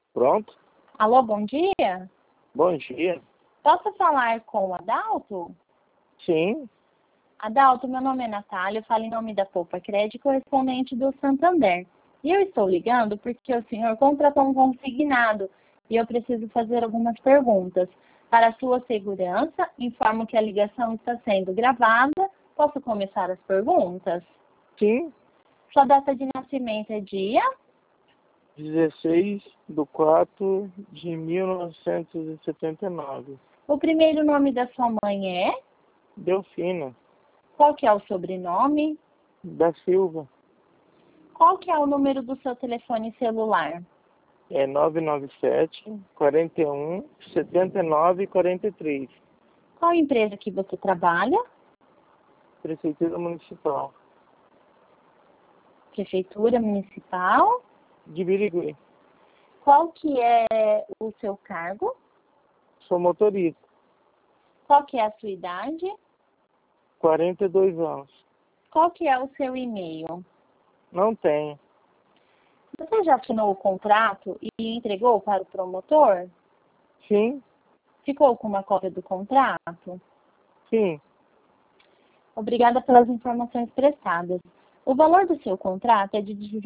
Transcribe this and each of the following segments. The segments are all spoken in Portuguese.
Pronto? Alô, bom dia? Bom dia. Posso falar com o Adalto? Sim. Adalto, meu nome é Natália, eu falo em nome da Poupa Crédito, correspondente do Santander. E eu estou ligando porque o senhor contratou um consignado e eu preciso fazer algumas perguntas. Para a sua segurança, informo que a ligação está sendo gravada. Posso começar as perguntas? Sim. Sua data de nascimento é dia? 16/4/1979. O primeiro nome da sua mãe é? Delfina. Qual que é o sobrenome? Da Silva. Qual que é o número do seu telefone celular? É 997-41-79-43. Qual empresa que você trabalha? Prefeitura Municipal. Prefeitura Municipal. De Birigui. Qual que é o seu cargo? Sou motorista. Qual que é a sua idade? 42 anos. Qual que é o seu e-mail? Não tenho. Você já assinou o contrato e entregou para o promotor? Sim. Ficou com uma cópia do contrato? Sim. Obrigada pelas informações prestadas. O valor do seu contrato é de R$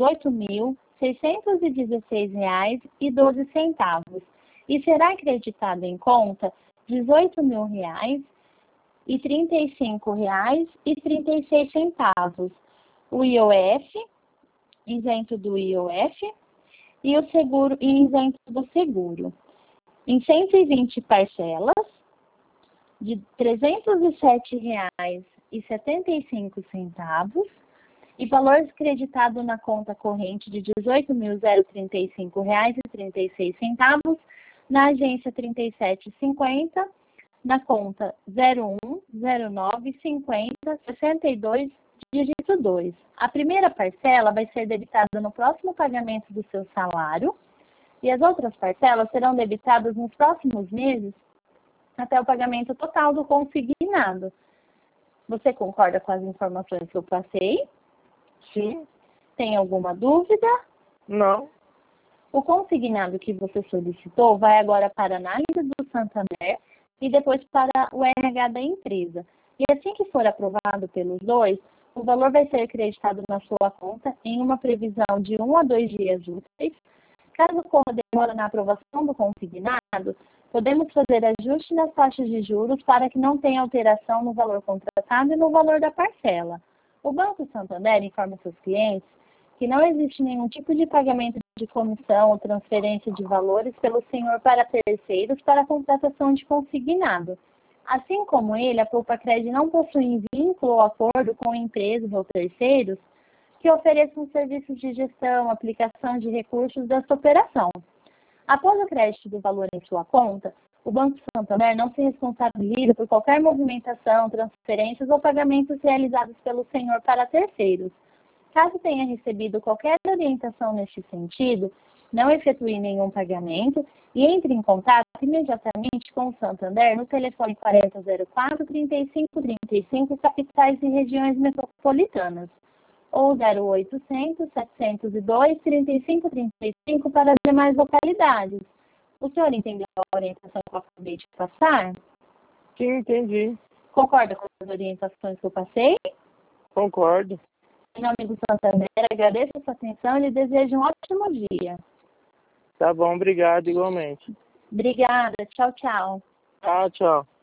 18.616,12 e será acreditado em conta R$ 18.035,36. O IOF, isento do IOF, e o seguro isento do seguro. Em 120 parcelas de R$ 307,75 e valor creditado na conta corrente de R$ 18.035,36 na agência 3750, na conta 01095062, dígito 2. A primeira parcela vai ser debitada no próximo pagamento do seu salário e as outras parcelas serão debitadas nos próximos meses até o pagamento total do consignado. Você concorda com as informações que eu passei? Sim. Tem alguma dúvida? Não. O consignado que você solicitou vai agora para a análise do Santander e depois para o RH da empresa. E assim que for aprovado pelos dois, o valor vai ser acreditado na sua conta em uma previsão de 1 a 2 dias úteis. Caso ocorra demora na aprovação do consignado, podemos fazer ajuste nas taxas de juros para que não tenha alteração no valor contratado e no valor da parcela. O Banco Santander informa seus clientes que não existe nenhum tipo de pagamento de comissão ou transferência de valores pelo senhor para terceiros para a contratação de consignado. Assim como ele, a Poupa Crédito não possui vínculo ou acordo com empresas ou terceiros que ofereçam serviços de gestão, aplicação de recursos dessa operação. Após o crédito do valor em sua conta, o Banco Santander não se responsabiliza por qualquer movimentação, transferências ou pagamentos realizados pelo senhor para terceiros. Caso tenha recebido qualquer orientação neste sentido, não efetue nenhum pagamento e entre em contato imediatamente com o Santander no telefone 4004-3535, capitais e regiões metropolitanas, ou 0800 702 3535 para as demais localidades. O senhor entendeu a orientação que eu acabei de passar? Sim, entendi. Concorda com as orientações que eu passei? Concordo. Em nome do Santander, agradeço a sua atenção e lhe desejo um ótimo dia. Tá bom, obrigado igualmente. Obrigada. Tchau, tchau. Tchau.